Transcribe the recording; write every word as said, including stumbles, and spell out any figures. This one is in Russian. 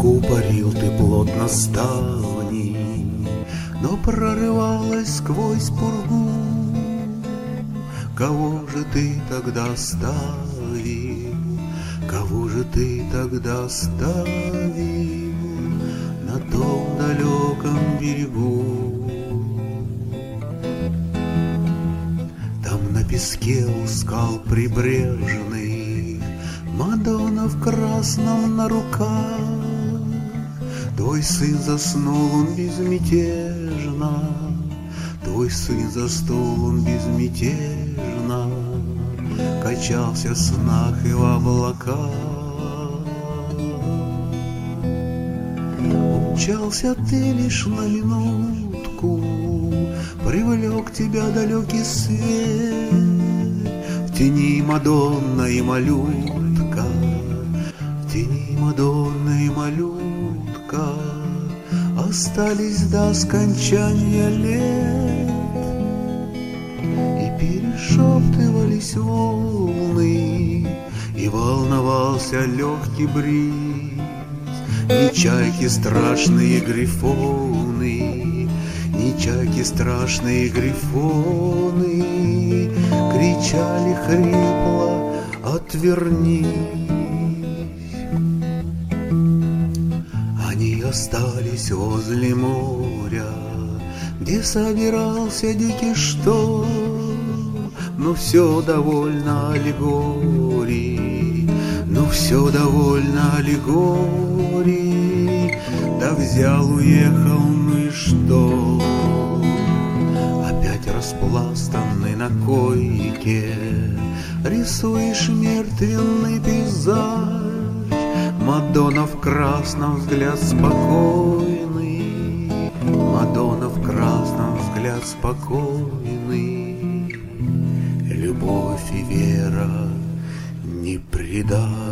Закупорил ты плотно ставни, но прорывалась сквозь пургу. Кого же ты тогда оставил? Кого же ты тогда оставил на том далеком берегу? Там на песке у скал прибрежных Мадонна в красном на руках. Твой сын заснул, он безмятежно, Твой сын заснул, он безмятежно качался в снах и в облаках. Умчался ты лишь на минутку, привлек тебя далекий свет. В тени Мадонна и малютка, в тени Мадонна и малютка остались до скончания лет. И перешептывались волны, и волновался легкий бриз. Ни чайки страшные грифоны, ни чайки страшные грифоны кричали хрипло: отвернись. Они остались возле моря, где собирался дикий шторм. Но все довольно аллегорий, но все довольно аллегорий. Да взял, уехал, ну и что? Опять распластанный на койке рисуешь мертвенный пейзаж. Мадонна в красном, взгляд спокойный, Мадонна в красном, взгляд спокойный. Любовь и вера не предать.